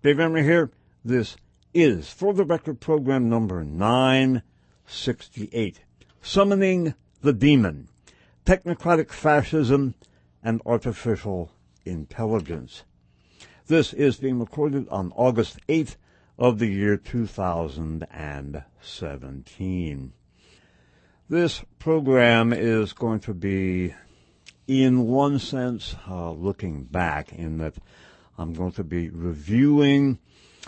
Dave Emory here. This is For the Record program number 968, Summoning the Demon, Technocratic Fascism and Artificial Intelligence. This is being recorded on August 8th of the year 2017. This program is going to be, in one sense, looking back, in that I'm going to be reviewing,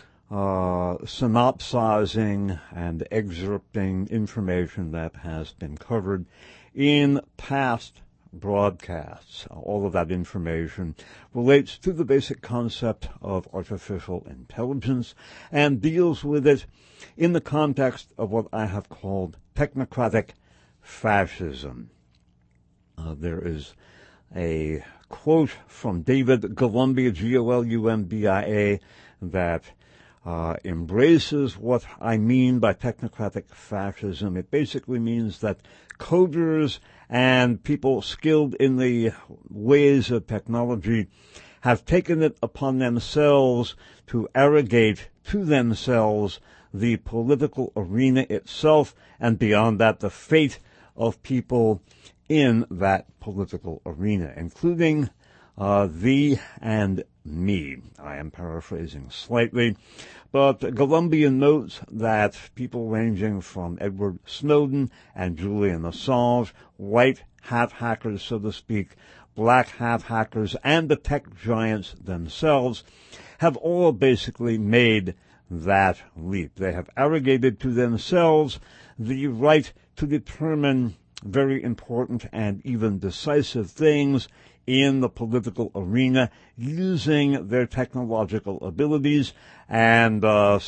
synopsizing, and excerpting information that has been covered in past broadcasts. All of that information relates to the basic concept of artificial intelligence and deals with it in the context of what I have called technocratic fascism. There is a quote from David Golumbia, Golumbia, that embraces what I mean by technocratic fascism. It basically means that coders and people skilled in the ways of technology have taken it upon themselves to arrogate to themselves the political arena itself, and beyond that, the fate of people in that political arena, including thee and me. I am paraphrasing slightly, but Golumbia notes that people ranging from Edward Snowden and Julian Assange, white hat hackers, so to speak, black hat hackers, and the tech giants themselves have all basically made that leap. They have arrogated to themselves the right to determine very important and even decisive things in the political arena using their technological abilities and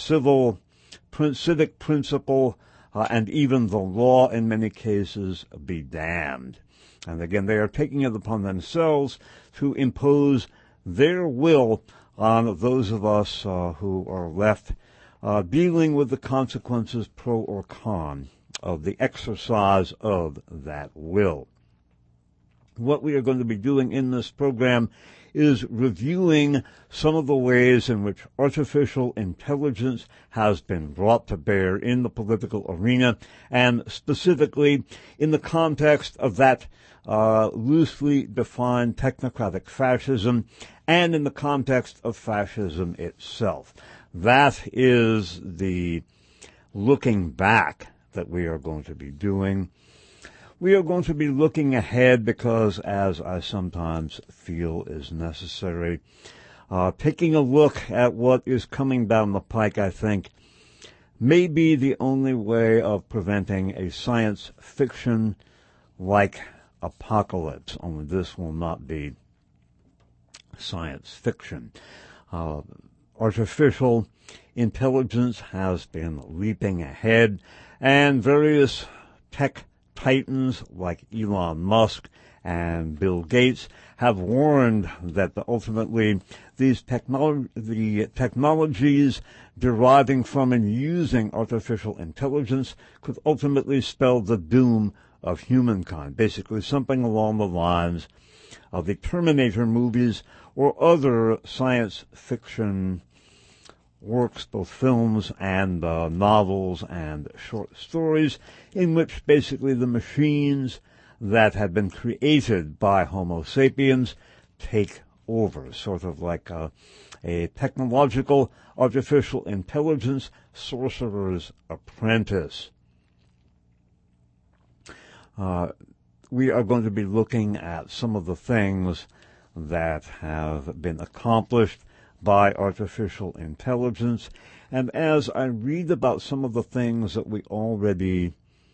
civic principle and even the law in many cases be damned. And again, they are taking it upon themselves to impose their will on those of us who are left dealing with the consequences, pro or con, of the exercise of that will. What we are going to be doing in this program is reviewing some of the ways in which artificial intelligence has been brought to bear in the political arena, and specifically in the context of that loosely defined technocratic fascism, and in the context of fascism itself. That is the looking back that we are going to be doing. We are going to be looking ahead because, as I sometimes feel is necessary, taking a look at what is coming down the pike, I think, may be the only way of preventing a science fiction-like apocalypse, only this will not be science fiction. Artificial intelligence has been leaping ahead, and various tech titans like Elon Musk and Bill Gates have warned that ultimately these technologies deriving from and using artificial intelligence could ultimately spell the doom of humankind, basically something along the lines of the Terminator movies or other science fiction works, both films and novels and short stories, in which basically the machines that have been created by Homo sapiens take over, sort of like a technological artificial intelligence sorcerer's apprentice. We are going to be looking at some of the things that have been accomplished by artificial intelligence, and as I read about some of the things that we already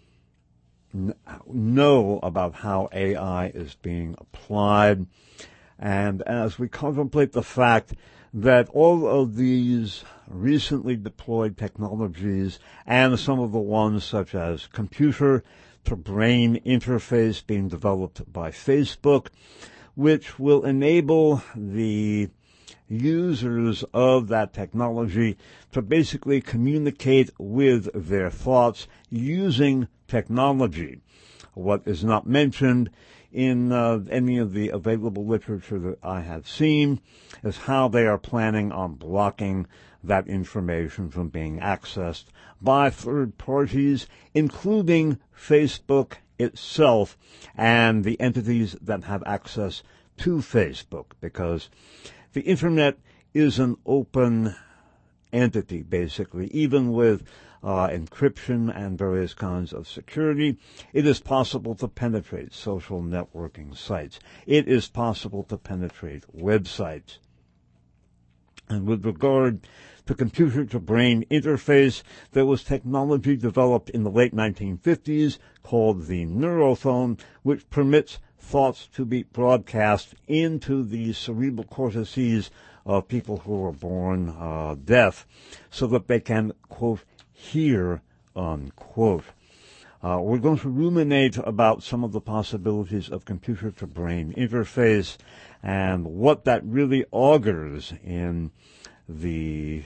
know about how AI is being applied, and as we contemplate the fact that all of these recently deployed technologies and some of the ones such as computer-to-brain interface being developed by Facebook, which will enable the users of that technology to basically communicate with their thoughts using technology. What is not mentioned in any of the available literature that I have seen is how they are planning on blocking that information from being accessed by third parties, including Facebook itself and the entities that have access to Facebook, because the Internet is an open entity, basically. Even with encryption and various kinds of security, it is possible to penetrate social networking sites. It is possible to penetrate websites. And with regard to computer-to-brain interface, there was technology developed in the late 1950s called the neurophone, which permits thoughts to be broadcast into the cerebral cortices of people who are born deaf so that they can, quote, hear, unquote. We're going to ruminate about some of the possibilities of computer-to-brain interface and what that really augurs in the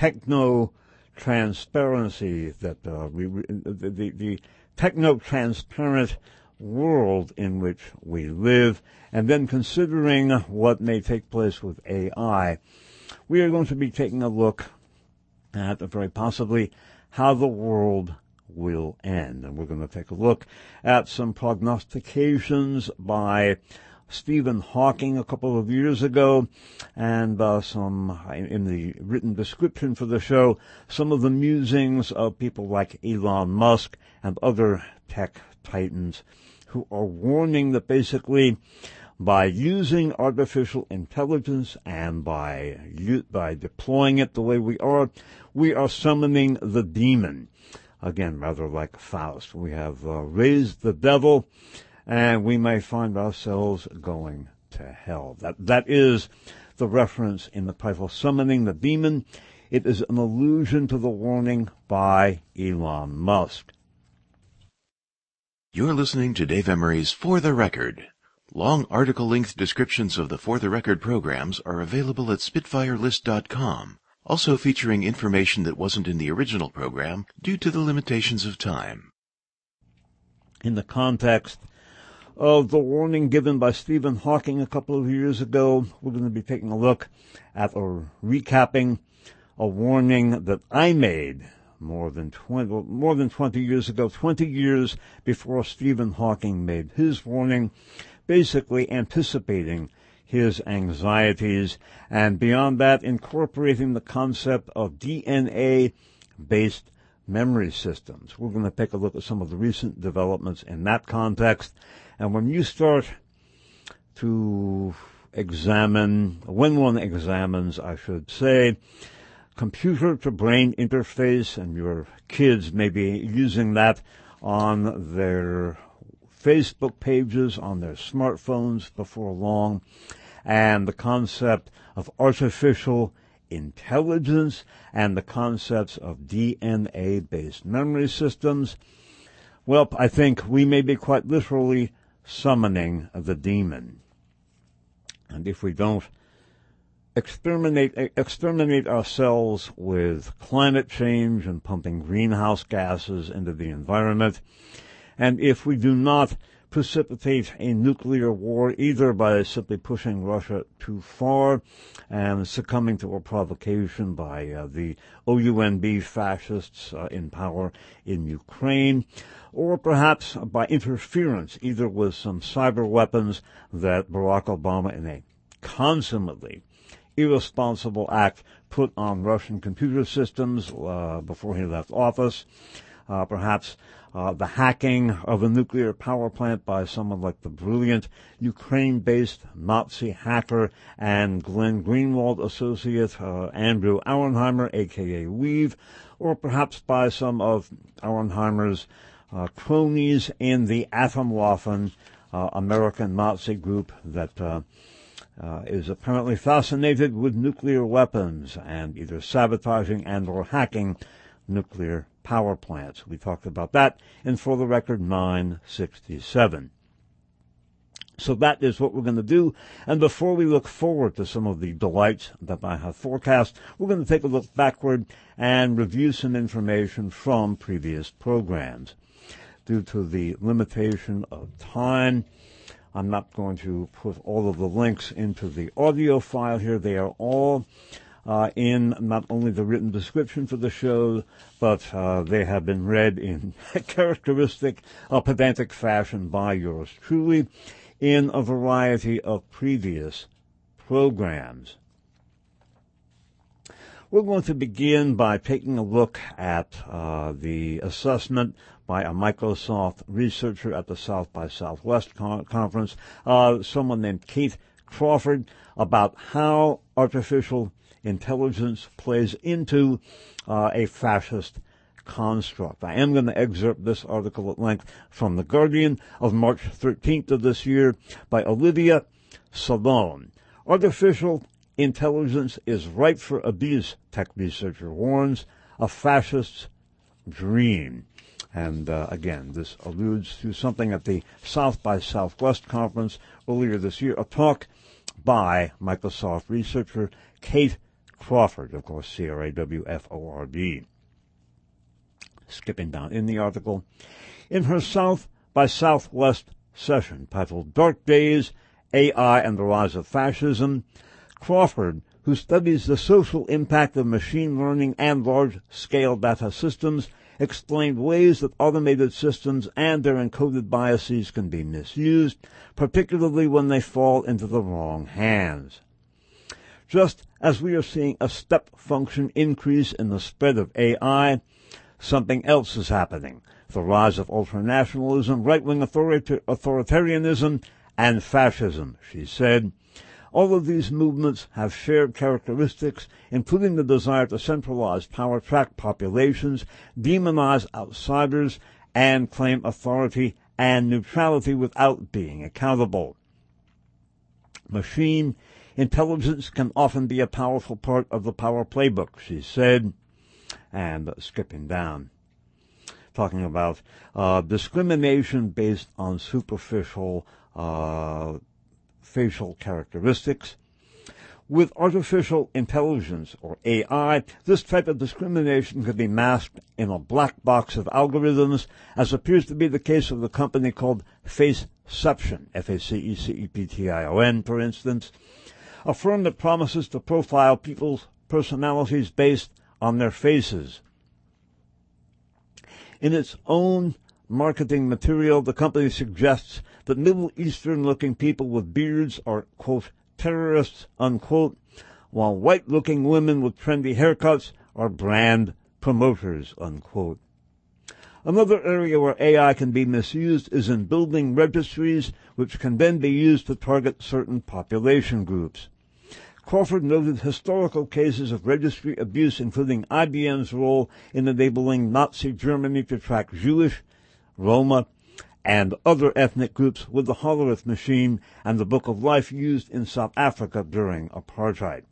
techno-transparency that the techno-transparent world in which we live, and then considering what may take place with AI, we are going to be taking a look at very possibly how the world will end. And we're going to take a look at some prognostications by Stephen Hawking a couple of years ago, and some, in the written description for the show, some of the musings of people like Elon Musk and other tech titans who are warning that basically by using artificial intelligence and by deploying it the way we are summoning the demon. Again, rather like Faust. We have raised the devil, and we may find ourselves going to hell. That is the reference in the title, Summoning the Demon. It is an allusion to the warning by Elon Musk. You're listening to Dave Emery's For the Record. Long article-length descriptions of the For the Record programs are available at SpitfireList.com, also featuring information that wasn't in the original program due to the limitations of time. In the context of the warning given by Stephen Hawking a couple of years ago, we're going to be taking a look at or recapping a warning that I made more than 20 years ago, 20 years before Stephen Hawking made his warning, basically anticipating his anxieties, and beyond that, incorporating the concept of DNA-based memory systems. We're going to take a look at some of the recent developments in that context, and when you start to examine, when one examines, I should say, computer-to-brain interface, and your kids may be using that on their Facebook pages, on their smartphones before long, and the concept of artificial intelligence and the concepts of DNA-based memory systems, well, I think we may be quite literally summoning the demon. And if we don't exterminate ourselves with climate change and pumping greenhouse gases into the environment, and if we do not precipitate a nuclear war, either by simply pushing Russia too far and succumbing to a provocation by the OUNB fascists in power in Ukraine, or perhaps by interference, either with some cyber weapons that Barack Obama, in a consummately irresponsible act, put on Russian computer systems before he left office, perhaps the hacking of a nuclear power plant by someone like the brilliant Ukraine-based Nazi hacker and Glenn Greenwald associate Andrew Auernheimer, a.k.a. Weave, or perhaps by some of Auernheimer's cronies in the Atomwaffen, American Nazi group that is apparently fascinated with nuclear weapons and either sabotaging and or hacking nuclear power plants. We talked about that in For the Record 967. So that is what we're going to do. And before we look forward to some of the delights that I have forecast, we're going to take a look backward and review some information from previous programs. Due to the limitation of time, I'm not going to put all of the links into the audio file here. They are all in not only the written description for the show, but they have been read in characteristic pedantic fashion by yours truly in a variety of previous programs. We're going to begin by taking a look at the assessment by a Microsoft researcher at the South by Southwest conference, someone named Kate Crawford, about how artificial intelligence plays into a fascist construct. I am going to excerpt this article at length from The Guardian of March 13th of this year by Olivia Salone. Artificial intelligence is ripe for abuse, tech researcher warns, a fascist's dream. And again, this alludes to something at the South by Southwest conference earlier this year, a talk by Microsoft researcher Kate Crawford, of course, Crawford. Skipping down in the article, in her South by Southwest session titled Dark Days, AI and the Rise of Fascism, Crawford, who studies the social impact of machine learning and large-scale data systems, explained ways that automated systems and their encoded biases can be misused, particularly when they fall into the wrong hands. Just as we are seeing a step function increase in the spread of AI, something else is happening: the rise of ultranationalism, right-wing authoritarianism, and fascism, she said. All of these movements have shared characteristics, including the desire to centralize power, track populations, demonize outsiders, and claim authority and neutrality without being accountable. Machine intelligence can often be a powerful part of the power playbook, she said. And skipping down, talking about discrimination based on superficial facial characteristics. With artificial intelligence, or AI, this type of discrimination could be masked in a black box of algorithms, as appears to be the case of the company called Faceception, Faceception, for instance, a firm that promises to profile people's personalities based on their faces. In its own marketing material, the company suggests that Middle Eastern-looking people with beards are, quote, terrorists, unquote, while white-looking women with trendy haircuts are brand promoters, unquote. Another area where AI can be misused is in building registries, which can then be used to target certain population groups. Crawford noted historical cases of registry abuse, including IBM's role in enabling Nazi Germany to track Jewish, Roma, and other ethnic groups with the Hollerith machine and the Book of Life used in South Africa during apartheid.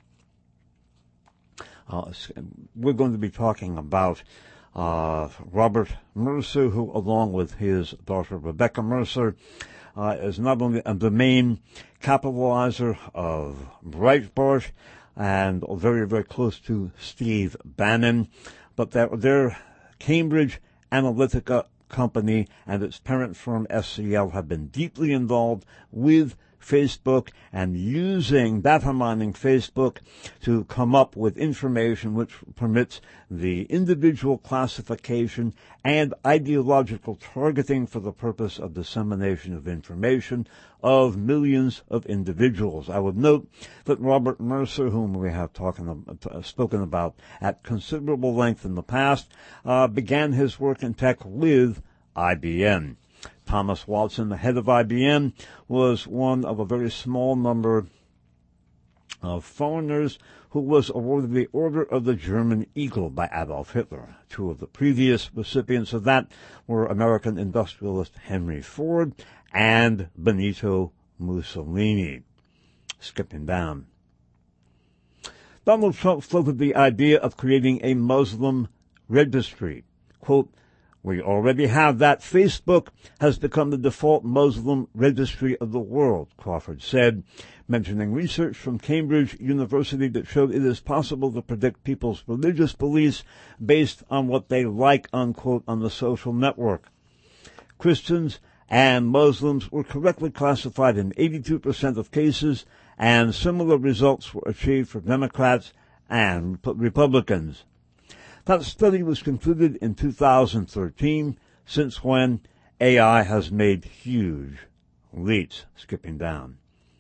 We're going to be talking about Robert Mercer, who, along with his daughter Rebecca Mercer, is not only the main capitalizer of Breitbart and very, very close to Steve Bannon, but their Cambridge Analytica company and its parent firm SCL have been deeply involved with Facebook and using data mining Facebook to come up with information which permits the individual classification and ideological targeting for the purpose of dissemination of information of millions of individuals. I would note that Robert Mercer, whom we have spoken about at considerable length in the past, began his work in tech with IBM. Thomas Watson, the head of IBM, was one of a very small number of foreigners who was awarded the Order of the German Eagle by Adolf Hitler. Two of the previous recipients of that were American industrialist Henry Ford and Benito Mussolini. Skipping down. Donald Trump floated the idea of creating a Muslim registry. Quote, "We already have that. Facebook has become the default Muslim registry of the world," Crawford said, mentioning research from Cambridge University that showed it is possible to predict people's religious beliefs based on what they like, unquote, on the social network. Christians and Muslims were correctly classified in 82% of cases, and similar results were achieved for Democrats and Republicans. That study was concluded in 2013, since when AI has made huge leaps, skipping down.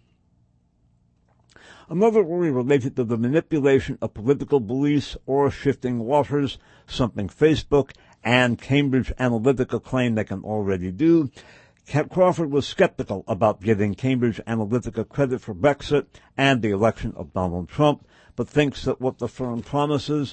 Another worry related to the manipulation of political beliefs or shifting waters, something Facebook and Cambridge Analytica claim they can already do. Crawford was skeptical about giving Cambridge Analytica credit for Brexit and the election of Donald Trump, but thinks that what the firm promises,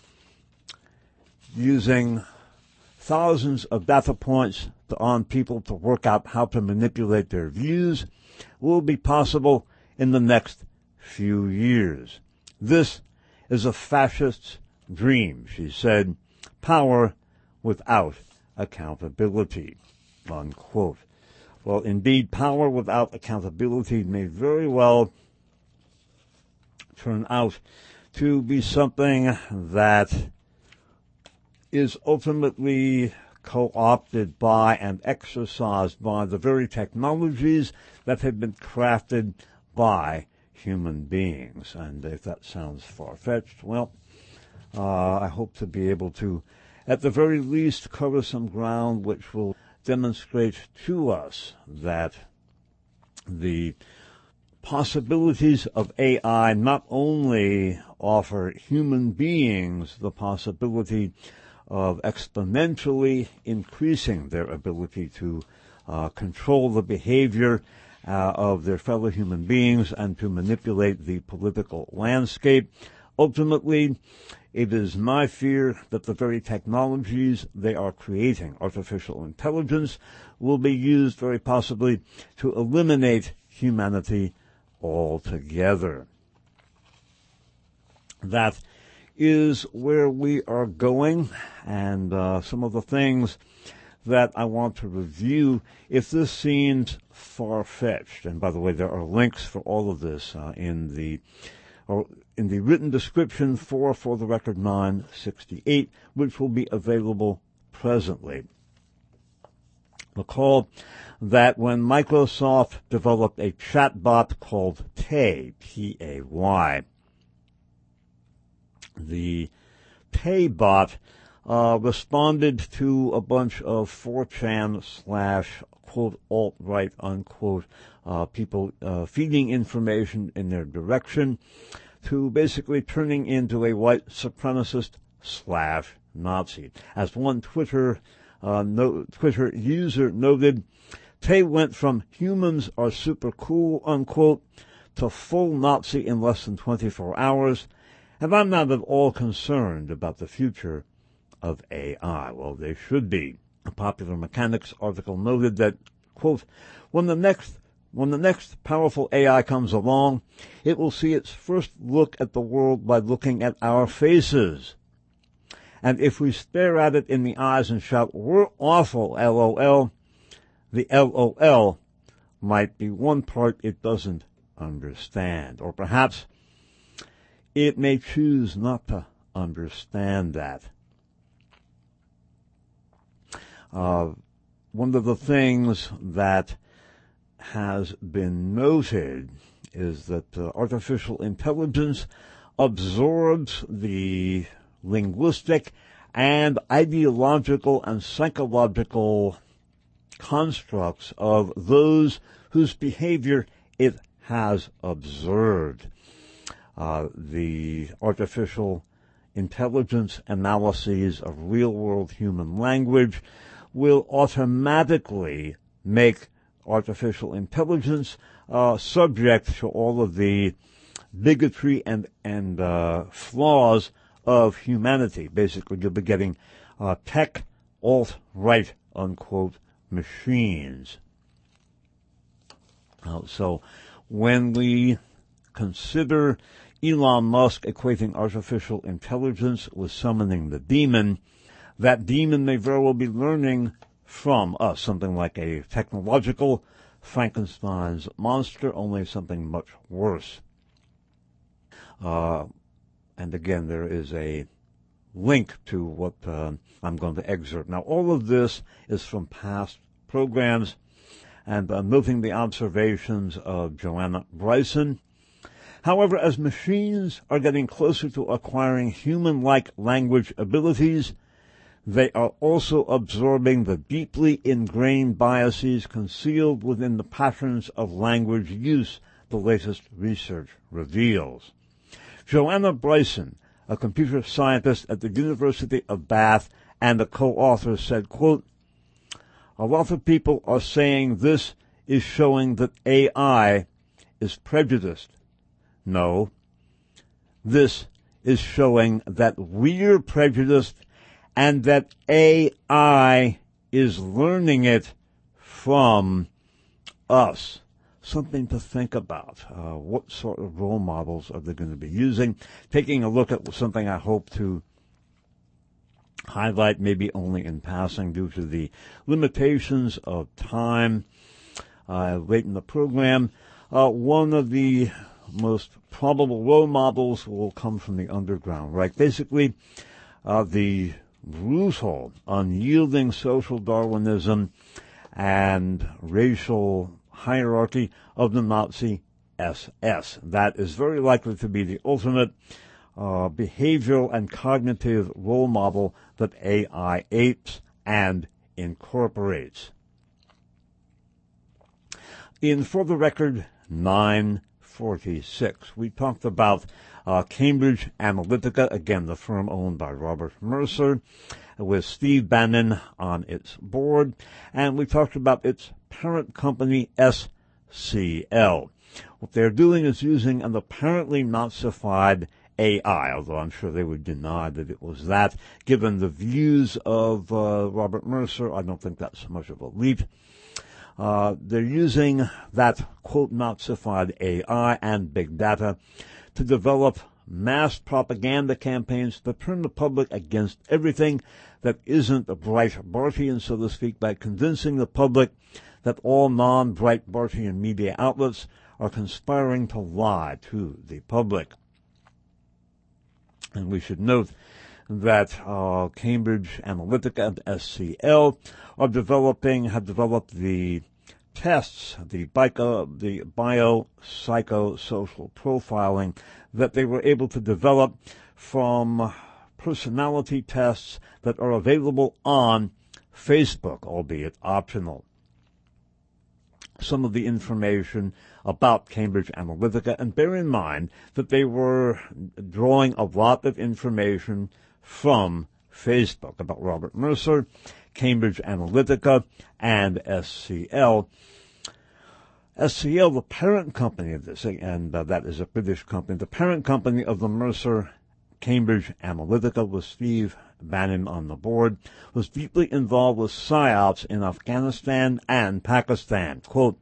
using thousands of data points on people to work out how to manipulate their views, will be possible in the next few years. This is a fascist's dream, she said. Power without accountability, unquote. Well, indeed, power without accountability may very well turn out to be something that is ultimately co-opted by and exercised by the very technologies that have been crafted by human beings. And if that sounds far-fetched, well, I hope to be able to, at the very least, cover some ground which will demonstrate to us that the possibilities of AI not only offer human beings the possibility of exponentially increasing their ability to control the behavior of their fellow human beings and to manipulate the political landscape. Ultimately, it is my fear that the very technologies they are creating, artificial intelligence, will be used very possibly to eliminate humanity altogether. That is where we are going, and some of the things that I want to review. If this seems far-fetched, and by the way, there are links for all of this in the written description for the Record 968, which will be available presently. Recall that when Microsoft developed a chatbot called Tay, T-A-Y, the Tay bot responded to a bunch of 4chan / quote alt-right unquote people feeding information in their direction, to basically turning into a white supremacist / Nazi. As one Twitter user noted, Tay went from humans are super cool unquote to full Nazi in less than 24 hours, and I'm not at all concerned about the future of AI. Well, they should be. A Popular Mechanics article noted that, quote, when the next powerful AI comes along, it will see its first look at the world by looking at our faces. And if we stare at it in the eyes and shout, we're awful, LOL, the LOL might be one part it doesn't understand. Or perhaps it may choose not to understand that. One of the things that has been noted is that artificial intelligence absorbs the linguistic and ideological and psychological constructs of those whose behavior it has observed. The artificial intelligence analyses of real-world human language will automatically make artificial intelligence subject to all of the bigotry and flaws of humanity. Basically, you'll be getting tech alt-right unquote machines. So when we consider Elon Musk equating artificial intelligence with summoning the demon, that demon may very well be learning from us, something like a technological Frankenstein's monster, only something much worse. And again, there is a link to what I'm going to excerpt. Now, all of this is from past programs, and noting the observations of Joanna Bryson. However, as machines are getting closer to acquiring human-like language abilities, they are also absorbing the deeply ingrained biases concealed within the patterns of language use, the latest research reveals. Joanna Bryson, a computer scientist at the University of Bath and a co-author, said, quote, "A lot of people are saying this is showing that AI is prejudiced. No, this is showing that we're prejudiced and that AI is learning it from us." Something to think about. What sort of role models are they going to be using? Taking a look at something I hope to highlight, maybe only in passing due to the limitations of time late in the program. One of the most probable role models will come from the underground, right? Basically, the brutal, unyielding social Darwinism and racial hierarchy of the Nazi SS. That is very likely to be the ultimate behavioral and cognitive role model that AI apes and incorporates. In For the Record 946, we talked about Cambridge Analytica, again the firm owned by Robert Mercer, with Steve Bannon on its board, and we talked about its parent company, SCL. What they're doing is using an apparently Nazified AI, although I'm sure they would deny that it was that. Given the views of Robert Mercer, I don't think that's much of a leap. They're using that, quote, Nazified AI and big data to develop mass propaganda campaigns to turn the public against everything that isn't Breitbartian, so to speak, by convincing the public that all non-Breitbartian media outlets are conspiring to lie to the public. And we should note that Cambridge Analytica and SCL have developed the tests, the biopsychosocial profiling that they were able to develop from personality tests that are available on Facebook, albeit optional. Some of the information about Cambridge Analytica, and bear in mind that they were drawing a lot of information from Facebook about Robert Mercer, Cambridge Analytica, and SCL. SCL, the parent company of this, and that is a British company, the parent company of the Mercer Cambridge Analytica, with Steve Bannon on the board, was deeply involved with PSYOPs in Afghanistan and Pakistan. Quote,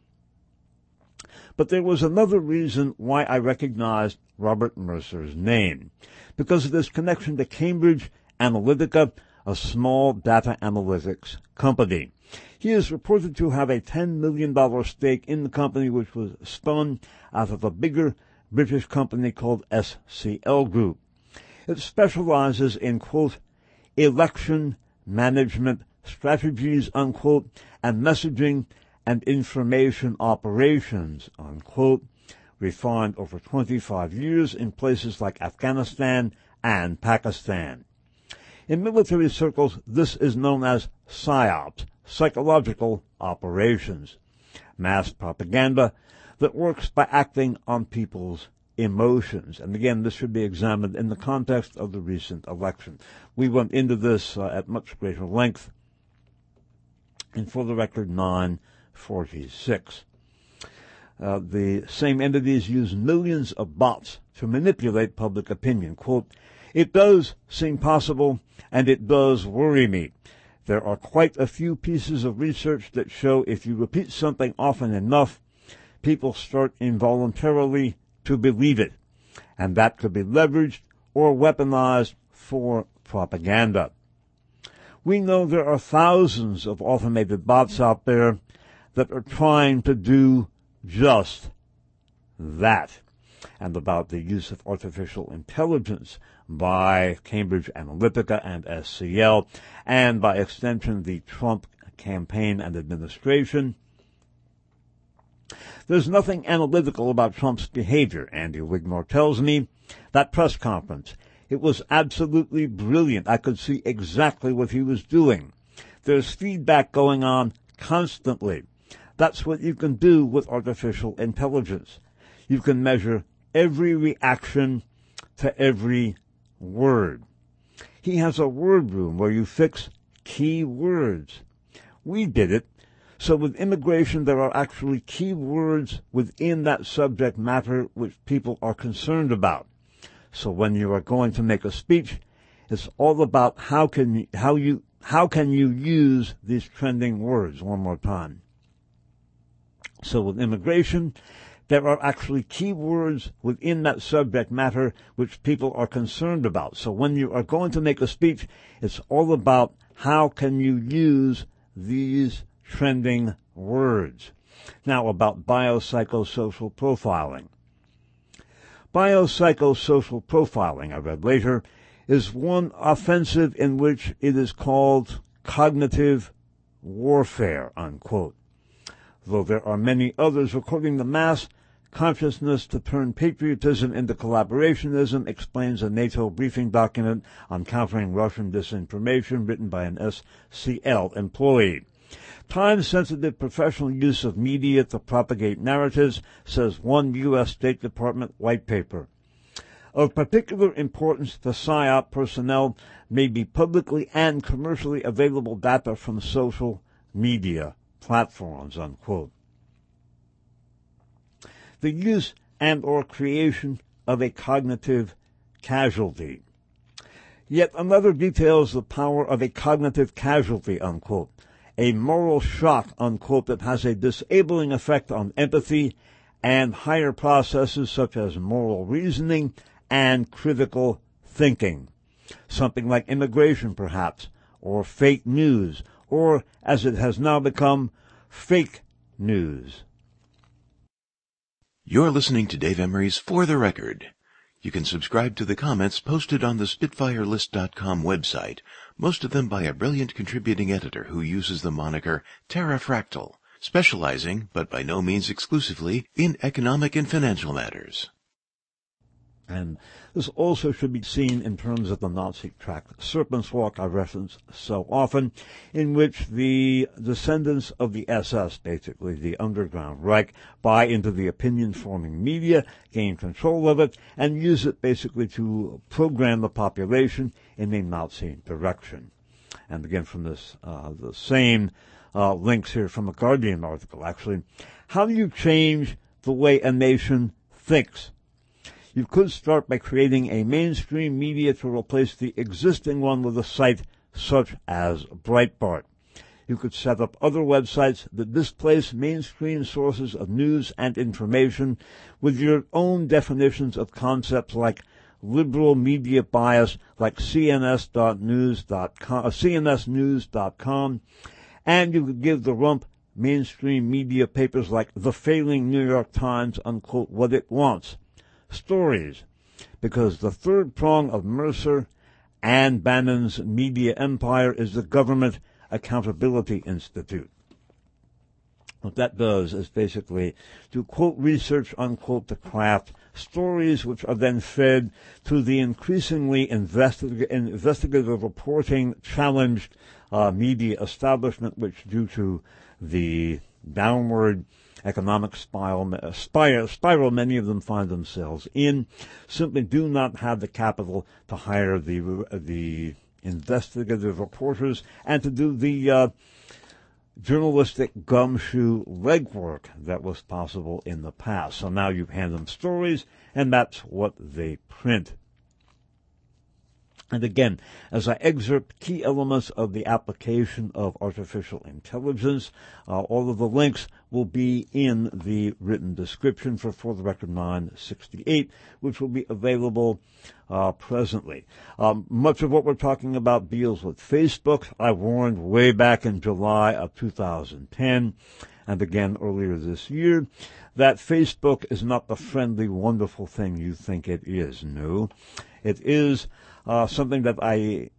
"But there was another reason why I recognized Robert Mercer's name, because of his connection to Cambridge Analytica, a small data analytics company. He is reported to have a $10 million stake in the company, which was spun out of a bigger British company called SCL Group. It specializes in, quote, election management strategies, unquote, and messaging and information operations, unquote, refined over 25 years in places like Afghanistan and Pakistan. In military circles, this is known as PSYOPs, psychological operations, mass propaganda that works by acting on people's emotions." And again, this should be examined in the context of the recent election. We went into this at much greater length in For the Record 946. The same entities use millions of bots to manipulate public opinion. Quote, "It does seem possible, and it does worry me. There are quite a few pieces of research that show if you repeat something often enough, people start involuntarily to believe it, and that could be leveraged or weaponized for propaganda. We know there are thousands of automated bots out there that are trying to do just that." And about the use of artificial intelligence by Cambridge Analytica and SCL, and by extension the Trump campaign and administration. There's nothing analytical about Trump's behavior, Andy Wigmore tells me. That press conference, it was absolutely brilliant. I could see exactly what he was doing. There's feedback going on constantly. That's what you can do with artificial intelligence. You can measure every reaction to every word. He has a word room where you fix key words. We did it. So with immigration, there are actually key words within that subject matter which people are concerned about. So when you are going to make a speech, it's all about how can you use these trending words. One more time. So with immigration, there are actually key words within that subject matter which people are concerned about. So when you are going to make a speech, it's all about how can you use these trending words. Now about biopsychosocial profiling. Biopsychosocial profiling, I read later, is one offensive in which it is called cognitive warfare, unquote. Though there are many others, according to Mass Consciousness to Turn Patriotism into Collaborationism, explains a NATO briefing document on countering Russian disinformation written by an SCL employee. Time-sensitive professional use of media to propagate narratives, says one U.S. State Department white paper. Of particular importance to PSYOP personnel may be publicly and commercially available data from social media platforms, unquote. The use and or creation of a cognitive casualty. Yet another details the power of a cognitive casualty, unquote. A moral shock, unquote, that has a disabling effect on empathy and higher processes such as moral reasoning and critical thinking. Something like immigration, perhaps, or fake news, or, as it has now become, fake news. You're listening to Dave Emery's For the Record. You can subscribe to the comments posted on the SpitfireList.com website, most of them by a brilliant contributing editor who uses the moniker Terrafractal, specializing, but by no means exclusively, in economic and financial matters. And this also should be seen in terms of the Nazi tract Serpent's Walk I reference so often, in which the descendants of the SS, basically the underground Reich, buy into the opinion-forming media, gain control of it, and use it basically to program the population in a Nazi direction. And again, from this, the same links here from a Guardian article, actually. How do you change the way a nation thinks? You could start by creating a mainstream media to replace the existing one with a site such as Breitbart. You could set up other websites that displace mainstream sources of news and information with your own definitions of concepts like liberal media bias, like CNSnews.com, and you could give the rump mainstream media papers like the failing New York Times, unquote, what it wants. Stories, because the third prong of Mercer and Bannon's media empire is the Government Accountability Institute. What that does is basically to quote research, unquote, to craft stories which are then fed to the increasingly investigative reporting challenged media establishment, which due to the downward economic spiral many of them find themselves in, simply do not have the capital to hire the investigative reporters and to do the journalistic gumshoe legwork that was possible in the past. So now you hand them stories, and that's what they print. And again, as I excerpt key elements of the application of artificial intelligence, all of the links will be in the written description for the Record 968, which will be available presently. Much of what we're talking about deals with Facebook. I warned way back in July of 2010, and again earlier this year, that Facebook is not the friendly, wonderful thing you think it is. No, it is something that I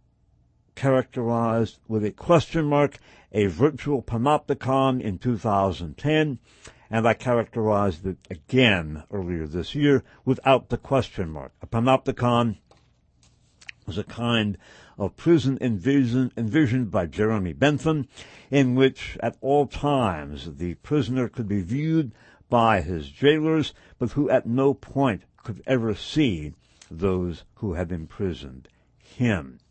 characterized with a question mark, a virtual panopticon in 2010, and I characterized it again earlier this year without the question mark. A panopticon was a kind of prison envisioned by Jeremy Bentham, in which at all times the prisoner could be viewed by his jailers, but who at no point could ever see those who had imprisoned him.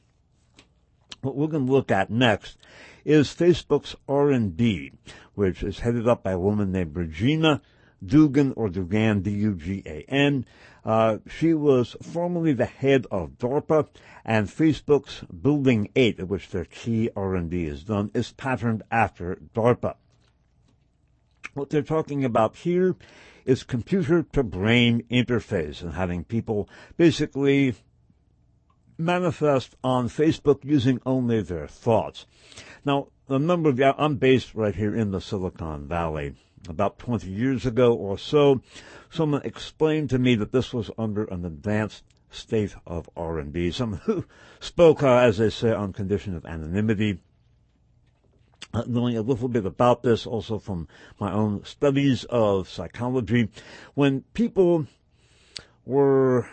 What we're going to look at next is Facebook's R&D, which is headed up by a woman named Regina Dugan, or Dugan, D-U-G-A-N. She was formerly the head of DARPA, and Facebook's Building 8, at which their key R&D is done, is patterned after DARPA. What they're talking about here is computer-to-brain interface and having people basically manifest on Facebook using only their thoughts. Now, I'm based right here in the Silicon Valley. About 20 years ago or so, someone explained to me that this was under an advanced state of R&D. Someone who spoke, as they say, on condition of anonymity. Knowing a little bit about this also from my own studies of psychology, when people were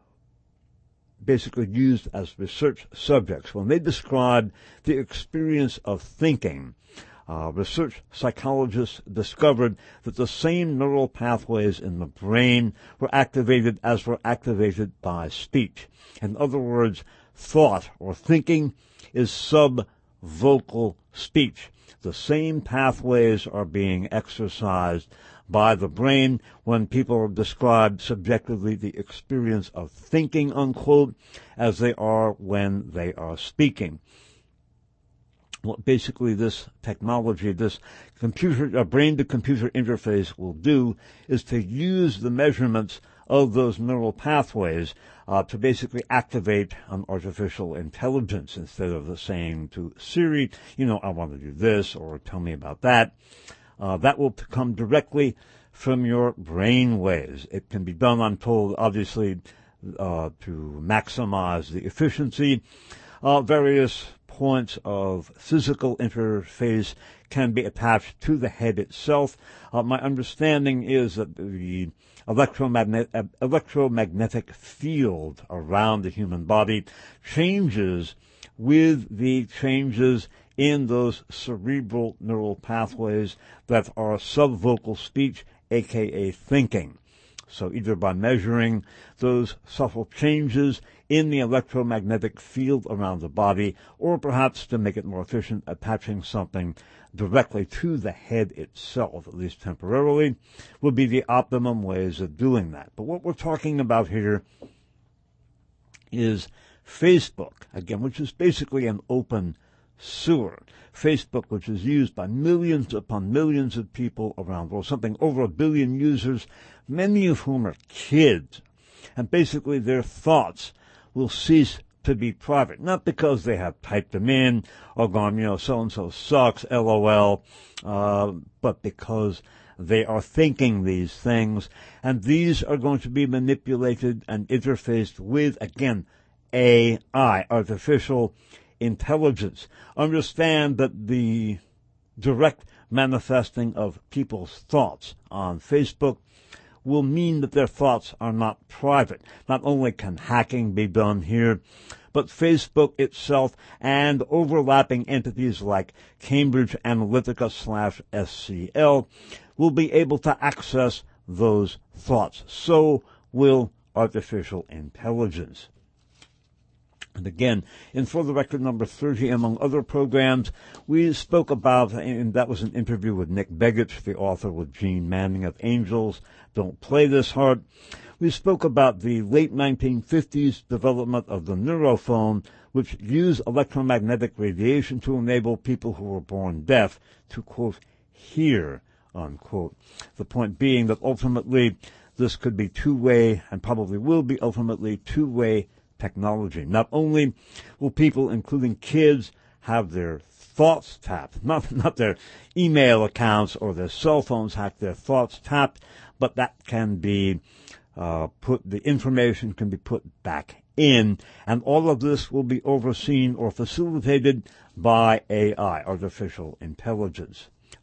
basically used as research subjects, when they described the experience of thinking, research psychologists discovered that the same neural pathways in the brain were activated as were activated by speech. In other words, thought or thinking is subvocal speech. The same pathways are being exercised by the brain when people describe subjectively the experience of thinking, unquote, as they are when they are speaking. What basically this technology, this brain-to-computer interface will do is to use the measurements of those neural pathways to basically activate an artificial intelligence instead of saying to Siri, I want to do this or tell me about that. That will come directly from your brain waves. It can be done, I'm told, obviously, to maximize the efficiency. Various points of physical interface can be attached to the head itself. My understanding is that the electromagnetic field around the human body changes with the changes in those cerebral neural pathways that are subvocal speech, aka thinking. So either by measuring those subtle changes in the electromagnetic field around the body, or perhaps to make it more efficient, attaching something directly to the head itself, at least temporarily, would be the optimum ways of doing that. But what we're talking about here is Facebook, again, which is basically an open sewer. Facebook, which is used by millions upon millions of people around the world, something over 1 billion users, many of whom are kids. And basically their thoughts will cease to be private, not because they have typed them in or gone, so-and-so sucks, LOL, but because they are thinking these things, and these are going to be manipulated and interfaced with, again, AI, artificial intelligence. Understand that the direct manifesting of people's thoughts on Facebook will mean that their thoughts are not private. Not only can hacking be done here, but Facebook itself and overlapping entities like Cambridge Analytica/SCL will be able to access those thoughts. So will artificial intelligence. And again, in For the Record number 30, among other programs, we spoke about, and that was an interview with Nick Begich, the author with Gene Manning of Angels Don't Play This Hard. We spoke about the late 1950s development of the neurophone, which used electromagnetic radiation to enable people who were born deaf to, quote, hear, unquote. The point being that ultimately this could be two-way, and probably will be ultimately two-way technology. Not only will people, including kids, have their thoughts tapped, not their email accounts or their cell phones hacked, their thoughts tapped, but that can be the information can be put back in, and all of this will be overseen or facilitated by AI, artificial intelligence.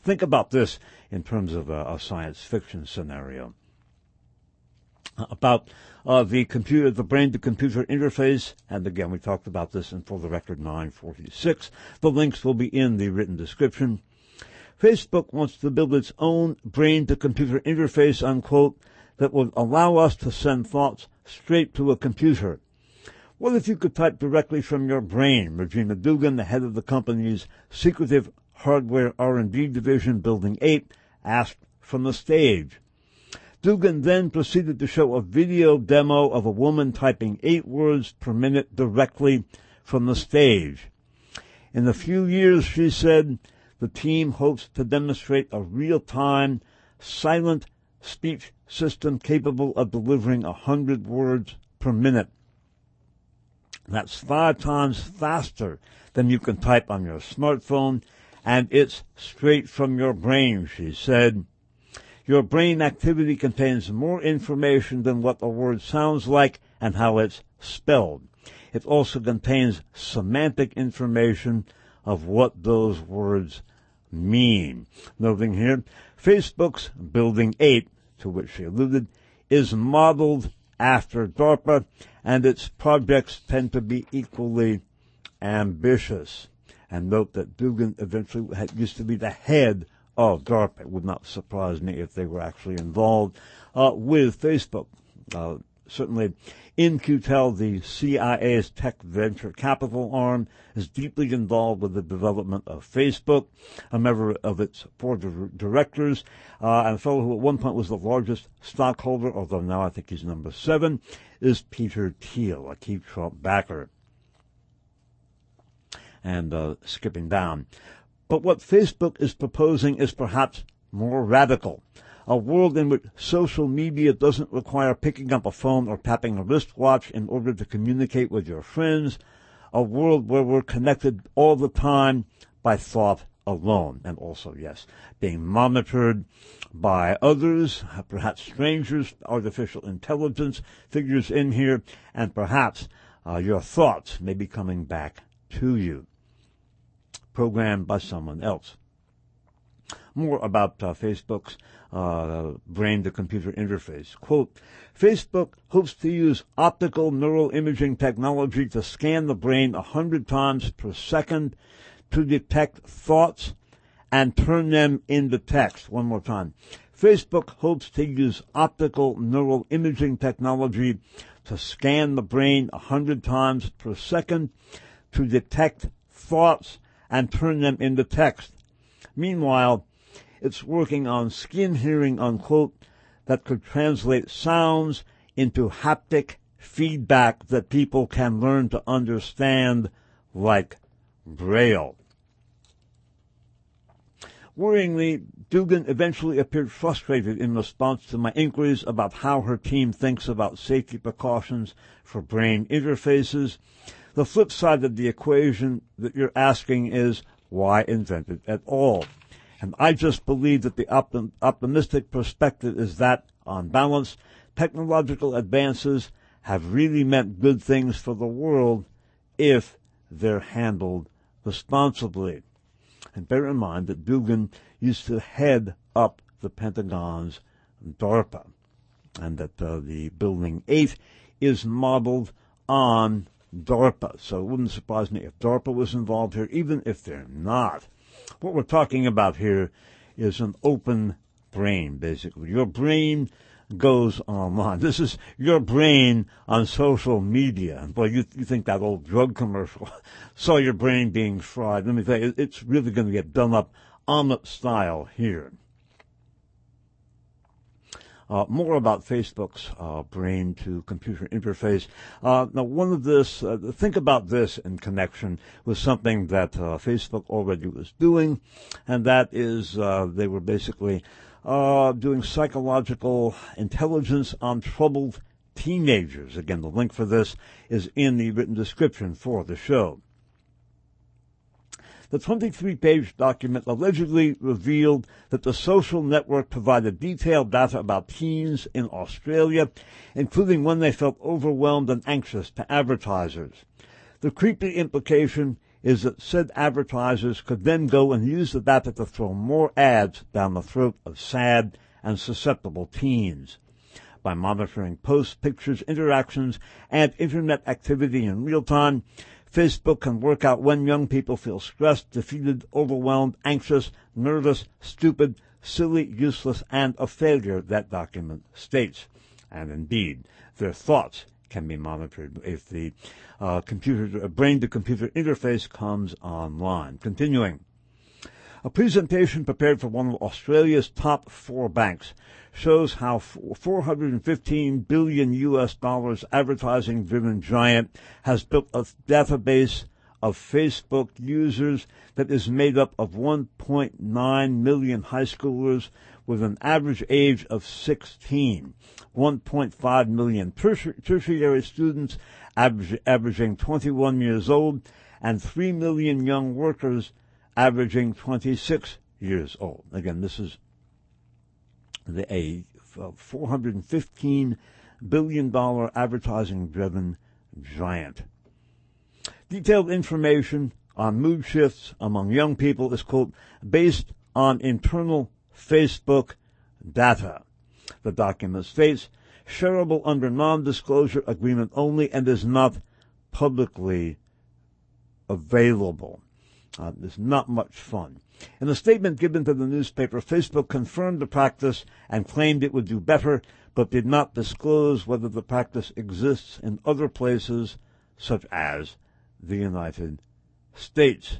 Think about this in terms of a science fiction scenario. About the brain-to-computer interface, and again, we talked about this in For the Record 946. The links will be in the written description. Facebook wants to build its own brain-to-computer interface, unquote, that would allow us to send thoughts straight to a computer. What if you could type directly from your brain? Regina Dugan, the head of the company's secretive hardware R&D division, Building 8, asked from the stage. Dugan then proceeded to show a video demo of a woman typing 8 words per minute directly from the stage. In a few years, she said, the team hopes to demonstrate a real-time, silent speech system capable of delivering 100 words per minute. That's 5 times faster than you can type on your smartphone, and it's straight from your brain, she said. Your brain activity contains more information than what a word sounds like and how it's spelled. It also contains semantic information of what those words mean. Noting here, Facebook's Building 8, to which she alluded, is modeled after DARPA, and its projects tend to be equally ambitious. And note that Dugan eventually used to be the head of DARPA. It would not surprise me if they were actually involved with Facebook. Certainly, In-Q-Tel, the CIA's tech venture capital arm, is deeply involved with the development of Facebook, a member of its board of directors, and a fellow who at one point was the largest stockholder, although now I think he's number 7, is Peter Thiel, a key Trump backer. And skipping down. But what Facebook is proposing is perhaps more radical. A world in which social media doesn't require picking up a phone or tapping a wristwatch in order to communicate with your friends. A world where we're connected all the time by thought alone. And also, yes, being monitored by others, perhaps strangers, artificial intelligence figures in here, and perhaps your thoughts may be coming back to you, programmed by someone else. More about Facebook's brain-to-computer interface. Quote, Facebook hopes to use optical neural imaging technology to scan the brain 100 times per second to detect thoughts and turn them into text. One more time. Facebook hopes to use optical neural imaging technology to scan the brain 100 times per second to detect thoughts and turn them into text. Meanwhile, it's working on skin hearing, unquote, that could translate sounds into haptic feedback that people can learn to understand, like Braille. Worryingly, Dugan eventually appeared frustrated in response to my inquiries about how her team thinks about safety precautions for brain interfaces. The flip side of the equation that you're asking is, why invent it at all? And I just believe that the optimistic perspective is that, on balance, technological advances have really meant good things for the world if they're handled responsibly. And bear in mind that Dugan used to head up the Pentagon's DARPA, and that the Building 8 is modeled on DARPA. So it wouldn't surprise me if DARPA was involved here, even if they're not. What we're talking about here is an open brain, basically. Your brain goes online. This is your brain on social media. And boy, you think that old drug commercial saw your brain being fried. Let me tell you, it's really going to get done up omelet style here. More about Facebook's brain-to-computer interface. Now, one of this, think about this in connection with something that Facebook already was doing, and that is they were basically doing psychological intelligence on troubled teenagers. Again, the link for this is in the written description for the show. The 23-page document allegedly revealed that the social network provided detailed data about teens in Australia, including when they felt overwhelmed and anxious, to advertisers. The creepy implication is that said advertisers could then go and use the data to throw more ads down the throat of sad and susceptible teens. By monitoring posts, pictures, interactions, and internet activity in real time, Facebook can work out when young people feel stressed, defeated, overwhelmed, anxious, nervous, stupid, silly, useless, and a failure, that document states. And indeed, their thoughts can be monitored if the brain-to-computer interface comes online. Continuing. A presentation prepared for one of Australia's top 4 banks shows how $415 billion US advertising-driven giant has built a database of Facebook users that is made up of 1.9 million high schoolers with an average age of 16, 1.5 million tertiary students averaging 21 years old, and 3 million young workers averaging 26 years old. Again, this is a $415 billion advertising-driven giant. Detailed information on mood shifts among young people is, quote, based on internal Facebook data. The document states, shareable under non-disclosure agreement only and is not publicly available. It's not much fun. In a statement given to the newspaper, Facebook confirmed the practice and claimed it would do better, but did not disclose whether the practice exists in other places, such as the United States.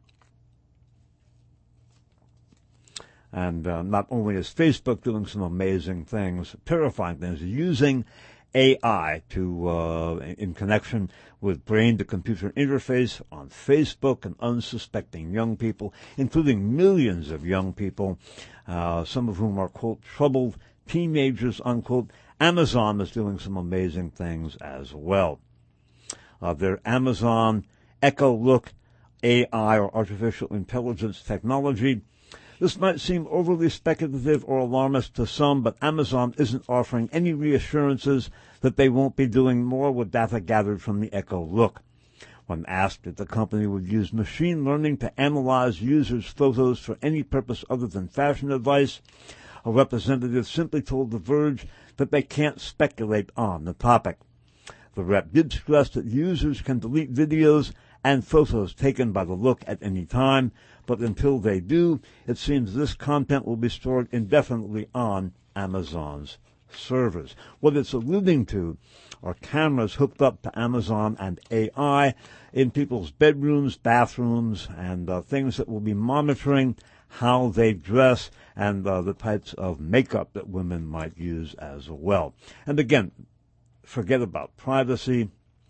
And not only is Facebook doing some amazing things, terrifying things, using AI in connection with brain-to-computer interface on Facebook and unsuspecting young people, including millions of young people, some of whom are, quote, troubled teenagers, unquote. Amazon is doing some amazing things as well. Their Amazon Echo Look AI, or artificial intelligence technology. This might seem overly speculative or alarmist to some, but Amazon isn't offering any reassurances that they won't be doing more with data gathered from the Echo Look. When asked if the company would use machine learning to analyze users' photos for any purpose other than fashion advice, a representative simply told The Verge that they can't speculate on the topic. The rep did stress that users can delete videos and photos taken by the Look at any time, but until they do, it seems this content will be stored indefinitely on Amazon's servers. What it's alluding to are cameras hooked up to Amazon and AI in people's bedrooms, bathrooms, and things that will be monitoring how they dress and the types of makeup that women might use as well. And again, forget about privacy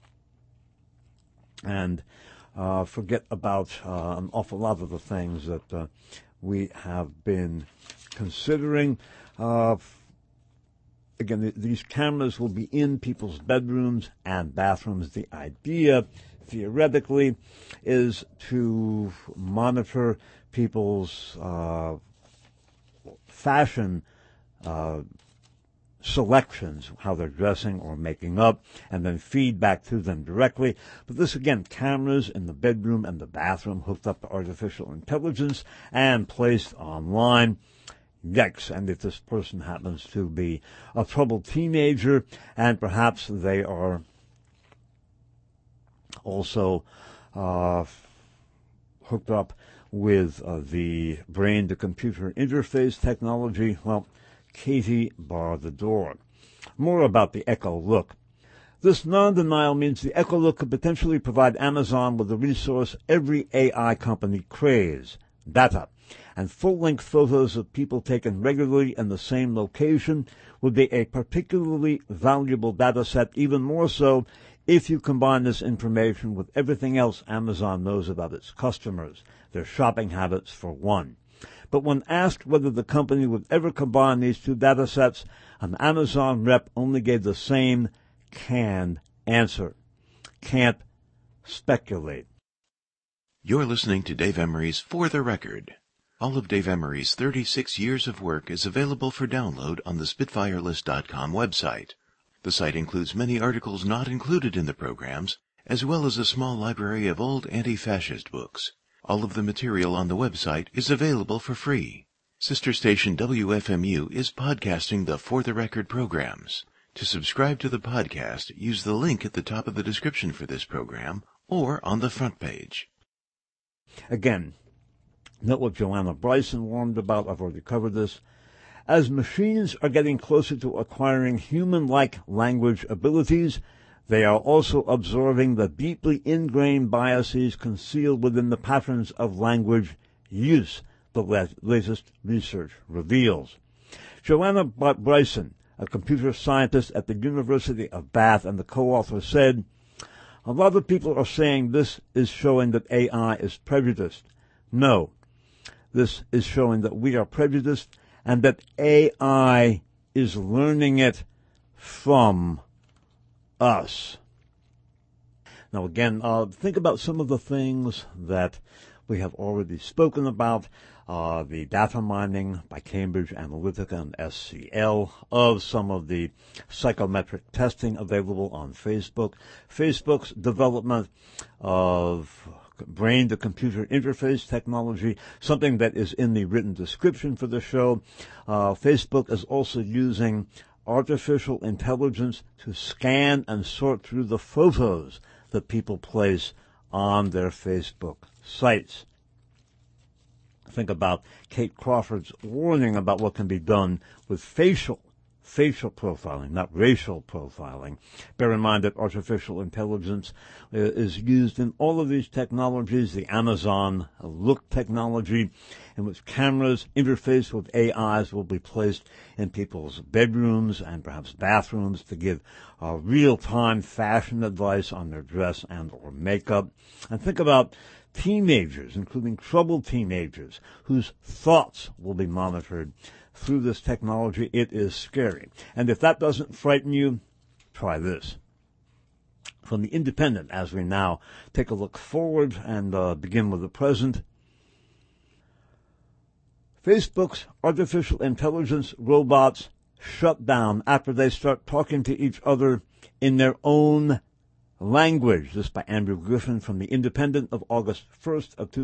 and forget about an awful lot of the things that we have been considering. Again, these cameras will be in people's bedrooms and bathrooms. The idea, theoretically, is to monitor people's fashion selections, how they're dressing or making up, and then feed back to them directly. But this, again, cameras in the bedroom and the bathroom hooked up to artificial intelligence and placed online. Yikes. And if this person happens to be a troubled teenager, and perhaps they are also hooked up with the brain-to-computer interface technology, well, Katie bar the door. More about the Echo Look. This non-denial means the Echo Look could potentially provide Amazon with the resource every AI company craves, data, and full-length photos of people taken regularly in the same location would be a particularly valuable data set, even more so if you combine this information with everything else Amazon knows about its customers, their shopping habits for one. But when asked whether the company would ever combine these two data sets, an Amazon rep only gave the same canned answer. Can't speculate. You're listening to Dave Emery's For the Record. All of Dave Emery's 36 years of work is available for download on the SpitfireList.com website. The site includes many articles not included in the programs as well as a small library of old anti-fascist books. All of the material on the website is available for free. Sister station WFMU is podcasting the For the Record programs. To subscribe to the podcast, use the link at the top of the description for this program or on the front page. Again, note what Joanna Bryson warned about. I've already covered this. As machines are getting closer to acquiring human-like language abilities, they are also absorbing the deeply ingrained biases concealed within the patterns of language use, the latest research reveals. Joanna Bryson, a computer scientist at the University of Bath and the co-author, said, "A lot of people are saying this is showing that AI is prejudiced. No, this is showing that we are prejudiced and that AI is learning it from us." Now again, think about some of the things that we have already spoken about, the data mining by Cambridge Analytica and SCL of some of the psychometric testing available on Facebook, Facebook's development of brain-to-computer interface technology, something that is in the written description for the show. Facebook is also using artificial intelligence to scan and sort through the photos that people place on their Facebook sites. Think about Kate Crawford's warning about what can be done with facial profiling, not racial profiling. Bear in mind that artificial intelligence is used in all of these technologies, the Amazon Look technology, in which cameras interfaced with AIs will be placed in people's bedrooms and perhaps bathrooms to give real-time fashion advice on their dress and or makeup. And think about teenagers, including troubled teenagers, whose thoughts will be monitored through this technology. It is scary. And if that doesn't frighten you, try this. From The Independent, as we now take a look forward and begin with the present, Facebook's artificial intelligence robots shut down after they start talking to each other in their own language. This by Andrew Griffin from The Independent of August 1st of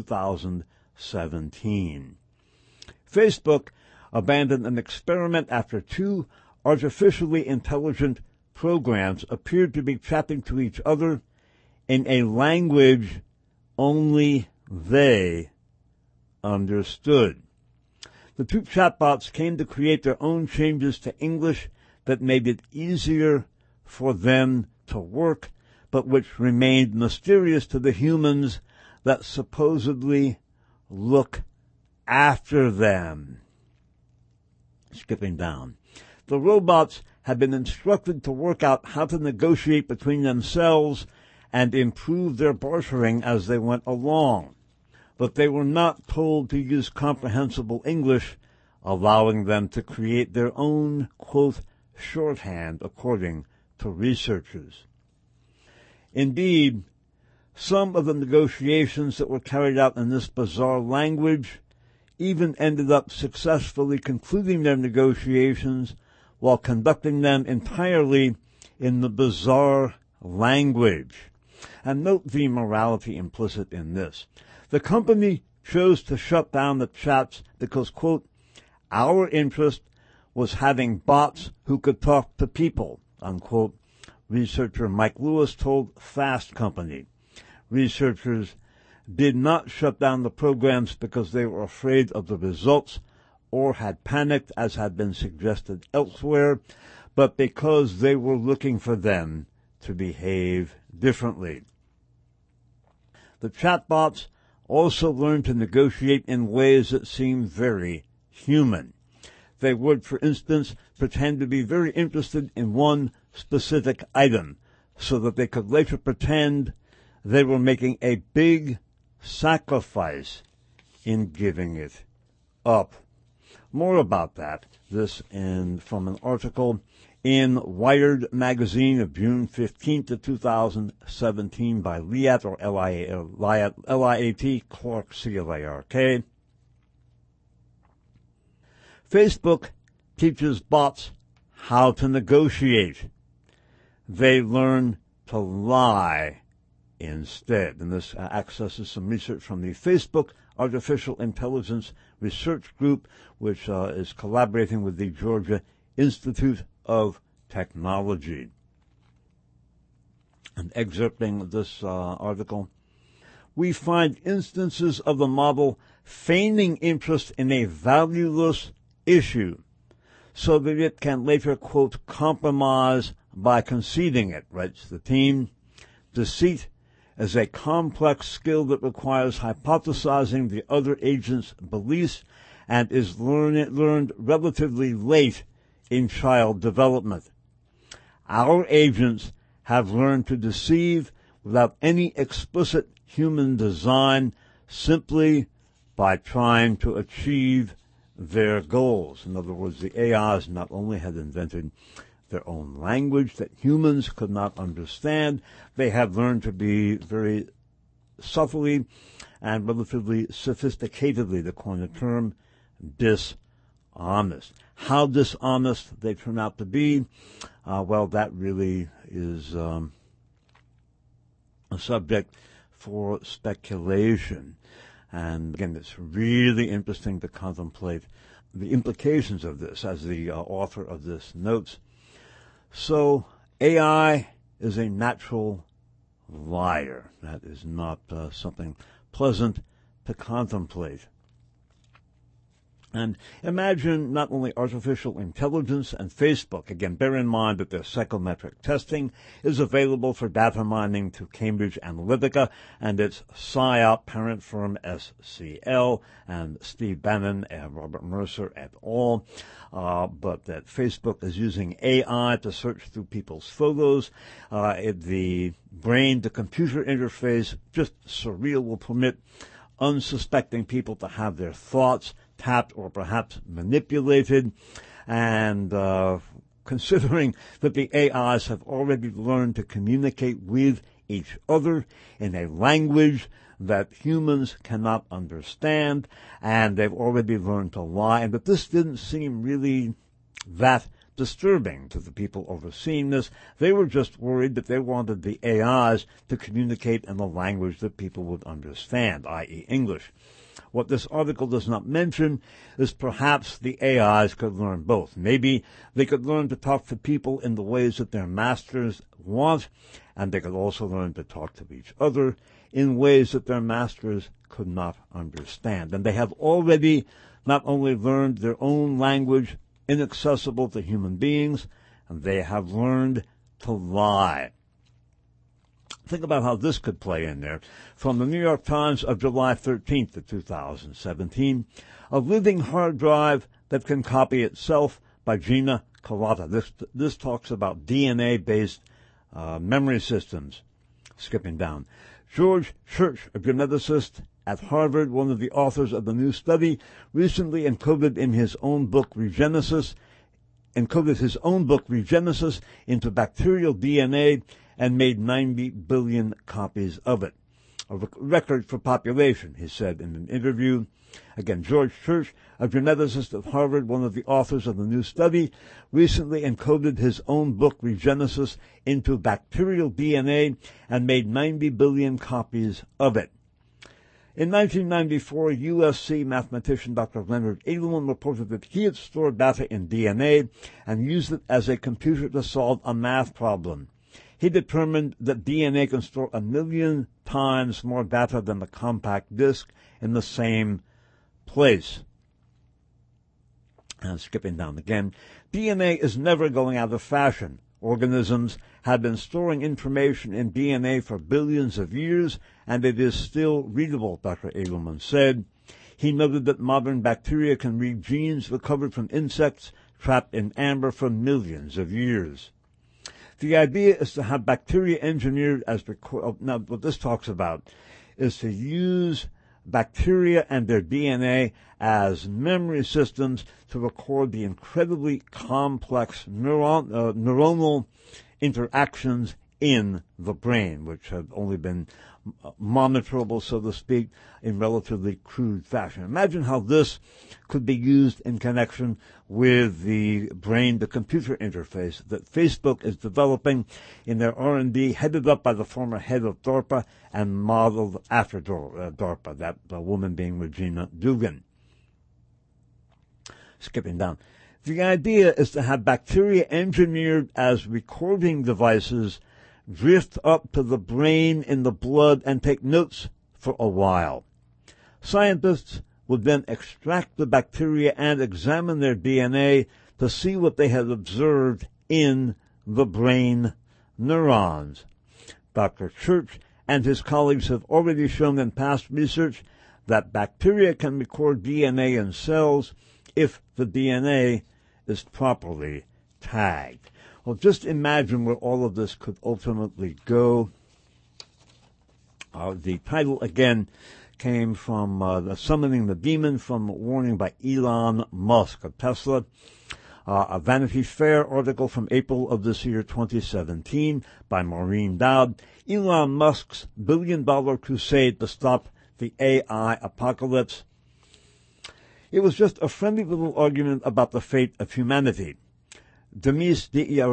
2017. Facebook abandoned an experiment after two artificially intelligent programs appeared to be chatting to each other in a language only they understood. The two chatbots came to create their own changes to English that made it easier for them to work, but which remained mysterious to the humans that supposedly look after them. Skipping down. The robots had been instructed to work out how to negotiate between themselves and improve their bartering as they went along, but they were not told to use comprehensible English, allowing them to create their own, quote, shorthand, according to researchers. Indeed, some of the negotiations that were carried out in this bizarre language even ended up successfully concluding their negotiations while conducting them entirely in the bizarre language. And note the morality implicit in this. The company chose to shut down the chats because, quote, our interest was having bots who could talk to people, unquote, researcher Mike Lewis told Fast Company. Researchers did not shut down the programs because they were afraid of the results or had panicked, as had been suggested elsewhere, but because they were looking for them to behave differently. The chatbots also learned to negotiate in ways that seemed very human. They would, for instance, pretend to be very interested in one specific item so that they could later pretend they were making a big sacrifice in giving it up. More about that, this from an article in Wired magazine of June 15th of 2017 by Liat, or L-I-A-T, Clark, C-L-A-R-K. Facebook teaches bots how to negotiate. They learn to lie instead. And this accesses some research from the Facebook Artificial Intelligence Research Group, which is collaborating with the Georgia Institute of Technology. And excerpting this article, we find instances of the model feigning interest in a valueless issue so that it can later, quote, compromise by conceding it, writes the team. Deceit is a complex skill that requires hypothesizing the other agent's beliefs and is learned relatively late in child development. Our agents have learned to deceive without any explicit human design, simply by trying to achieve their goals. In other words, the AIs not only had invented their own language that humans could not understand, they have learned to be very subtly and relatively sophisticatedly, to coin a term, dishonest. How dishonest they turn out to be, well, that really is a subject for speculation. And again, it's really interesting to contemplate the implications of this, as the author of this notes. So, AI is a natural liar. That is not something pleasant to contemplate. And imagine not only artificial intelligence and Facebook. Again, bear in mind that their psychometric testing is available for data mining to Cambridge Analytica and its PSYOP parent firm SCL and Steve Bannon and Robert Mercer et al. But that Facebook is using AI to search through people's photos. The brain-to-computer interface, just surreal, will permit unsuspecting people to have their thoughts tapped or perhaps manipulated, and considering that the AIs have already learned to communicate with each other in a language that humans cannot understand, and they've already learned to lie, and that this didn't seem really that disturbing to the people overseeing this. They were just worried that they wanted the AIs to communicate in a language that people would understand, i.e. English. What this article does not mention is perhaps the AIs could learn both. Maybe they could learn to talk to people in the ways that their masters want, and they could also learn to talk to each other in ways that their masters could not understand. And they have already not only learned their own language inaccessible to human beings, and they have learned to lie. Think about how this could play in there. From the New York Times of July 13th of 2017, A Living Hard Drive That Can Copy Itself by Gina Kolata. This talks about DNA-based memory systems. Skipping down. George Church, a geneticist at Harvard, one of the authors of the new study, recently encoded his own book Regenesis into bacterial DNA and made 90 billion copies of it. A record for population, he said in an interview. Again, George Church, a geneticist at Harvard, one of the authors of the new study, recently encoded his own book Regenesis into bacterial DNA and made 90 billion copies of it. In 1994, USC mathematician Dr. Leonard Edelman reported that he had stored data in DNA and used it as a computer to solve a math problem. He determined that DNA can store 1 million times more data than the compact disk in the same place. And skipping down again, DNA is never going out of fashion. Organisms have been storing information in DNA for billions of years, and it is still readable, Dr. Edelman said. He noted that modern bacteria can read genes recovered from insects trapped in amber for millions of years. The idea is to have bacteria engineered as now what this talks about is to use bacteria and their DNA as memory systems to record the incredibly complex neuronal interactions in the brain, which have only been monitorable, so to speak, in relatively crude fashion. Imagine how this could be used in connection with the brain-to-computer interface that Facebook is developing in their R&D, headed up by the former head of DARPA and modeled after DARPA, that woman being Regina Dugan. Skipping down. The idea is to have bacteria engineered as recording devices drift up to the brain in the blood and take notes for a while. Scientists would then extract the bacteria and examine their DNA to see what they had observed in the brain neurons. Dr. Church and his colleagues have already shown in past research that bacteria can record DNA in cells if the DNA is properly tagged. Well, just imagine where all of this could ultimately go. The title, again, came from the Summoning the Demon, from a warning by Elon Musk of Tesla. A Vanity Fair article from April of this year, 2017, by Maureen Dowd. Elon Musk's billion-dollar crusade to stop the AI apocalypse. It was just a friendly little argument about the fate of humanity. Dennis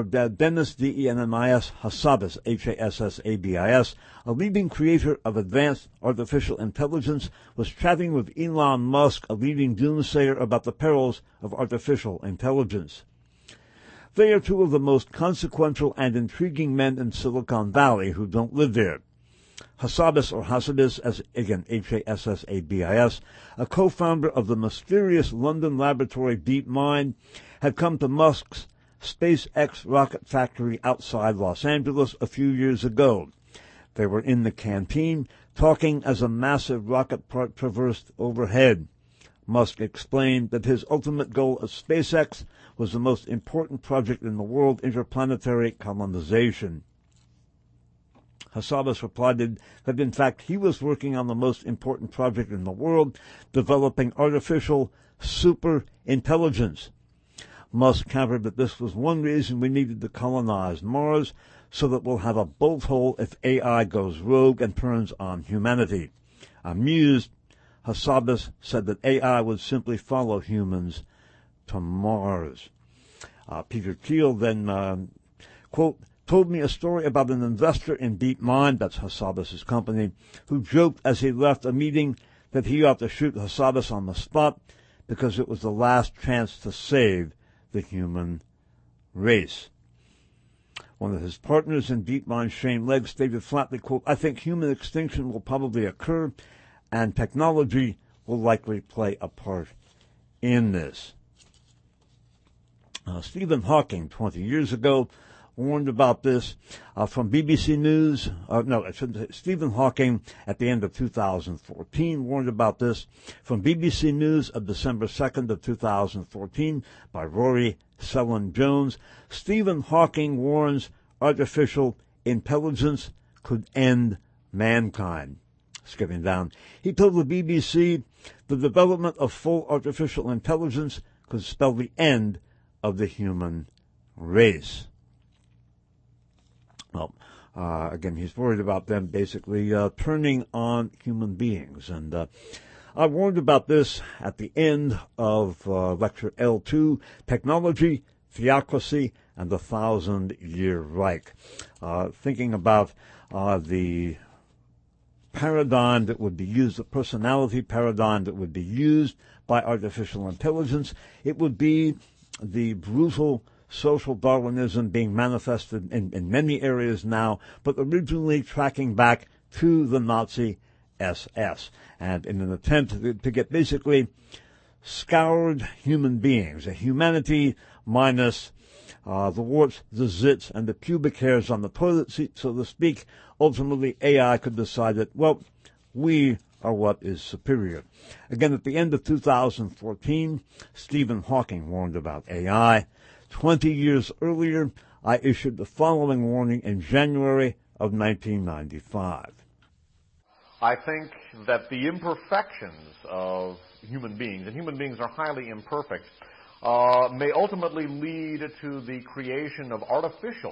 D-E-N-M-I-S Hassabis, H-A-S-S-A-B-I-S, a leading creator of advanced artificial intelligence, was chatting with Elon Musk, a leading doomsayer, about the perils of artificial intelligence. They are two of the most consequential and intriguing men in Silicon Valley who don't live there. Hassabis, as again H-A-S-S-A-B-I-S, a co-founder of the mysterious London laboratory DeepMind, had come to Musk's SpaceX rocket factory outside Los Angeles a few years ago. They were in the canteen, talking as a massive rocket part traversed overhead. Musk explained that his ultimate goal of SpaceX was the most important project in the world, interplanetary colonization. Hassabis replied that in fact he was working on the most important project in the world, developing artificial super intelligence. Musk countered that this was one reason we needed to colonize Mars, so that we'll have a bolt hole if AI goes rogue and turns on humanity. Amused, Hassabis said that AI would simply follow humans to Mars. Peter Thiel then, quote, told me a story about an investor in DeepMind, that's Hassabis' company, who joked as he left a meeting that he ought to shoot Hassabis on the spot because it was the last chance to save the human race. One of his partners in DeepMind, Shane Legg, stated flatly, quote, I think human extinction will probably occur and technology will likely play a part in this. Stephen Hawking, 20 years ago, warned about this from BBC News. Stephen Hawking, at the end of 2014, warned about this from BBC News of December 2nd of 2014 by Rory Cellan-Jones. Stephen Hawking warns artificial intelligence could end mankind. Skipping down, he told the BBC the development of full artificial intelligence could spell the end of the human race. Well, again, he's worried about them basically turning on human beings. And I warned about this at the end of Lecture L2, Technology, Theocracy, and the 1,000-Year Reich. Thinking about the paradigm that would be used, the personality paradigm that would be used by artificial intelligence, it would be the brutal social Darwinism being manifested in many areas now, but originally tracking back to the Nazi SS, and in an attempt to get basically scoured human beings, a humanity minus the warts, the zits, and the pubic hairs on the toilet seat, so to speak. Ultimately, AI could decide that, well, we are what is superior. Again, at the end of 2014, Stephen Hawking warned about AI. 20 years earlier, I issued the following warning in January of 1995. I think that the imperfections of human beings, and human beings are highly imperfect, may ultimately lead to the creation of artificial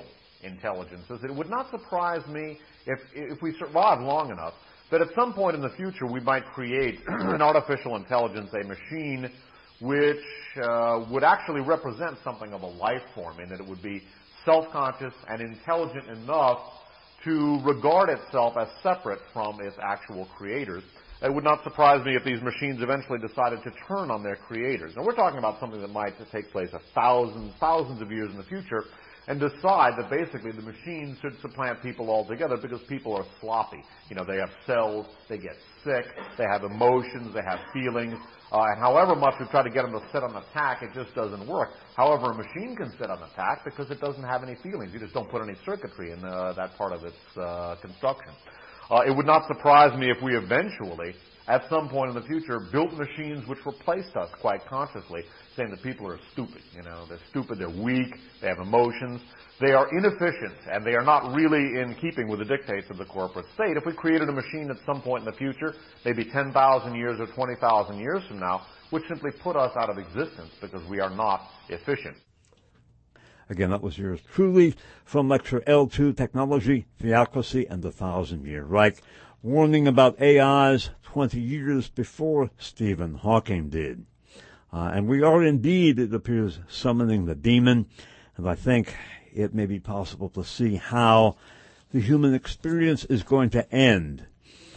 intelligences, it would not surprise me if we survive long enough that at some point in the future we might create an artificial intelligence, a machine, which would actually represent something of a life form, in that it would be self-conscious and intelligent enough to regard itself as separate from its actual creators. It would not surprise me if these machines eventually decided to turn on their creators. Now, we're talking about something that might take place thousands of years in the future, and decide that basically the machines should supplant people altogether because people are sloppy. You know, they have cells, they get sick, they have emotions, they have feelings, and however much we try to get them to sit on attack, it just doesn't work. However, a machine can sit on attack because it doesn't have any feelings. You just don't put any circuitry in that part of its construction. It would not surprise me if we eventually, at some point in the future, built machines which replaced us quite consciously, saying that people are stupid. You know, they're stupid, they're weak, they have emotions, they are inefficient, and they are not really in keeping with the dictates of the corporate state. If we created a machine at some point in the future, maybe 10,000 years or 20,000 years from now, which simply put us out of existence because we are not efficient. Again, that was yours truly from Lecture L2, Technology, Theocracy, and the 1,000-Year Reich, warning about AIs 20 years before Stephen Hawking did. And we are indeed, it appears, summoning the demon, and I think it may be possible to see how the human experience is going to end.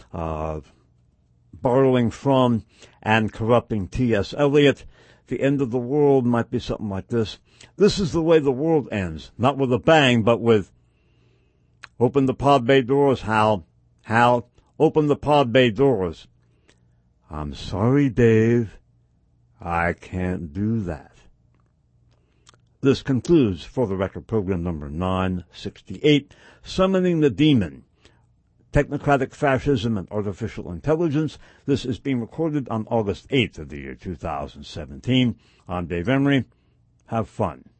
Borrowing from and corrupting T.S. Eliot, the end of the world might be something like this. This is the way the world ends, not with a bang, but with, open the pod bay doors, Hal. Hal, open the pod bay doors. I'm sorry, Dave. I can't do that. This concludes For the Record program number 968, Summoning the Demon, Technocratic Fascism and Artificial Intelligence. This is being recorded on August 8th of the year 2017. I'm Dave Emery. Have fun.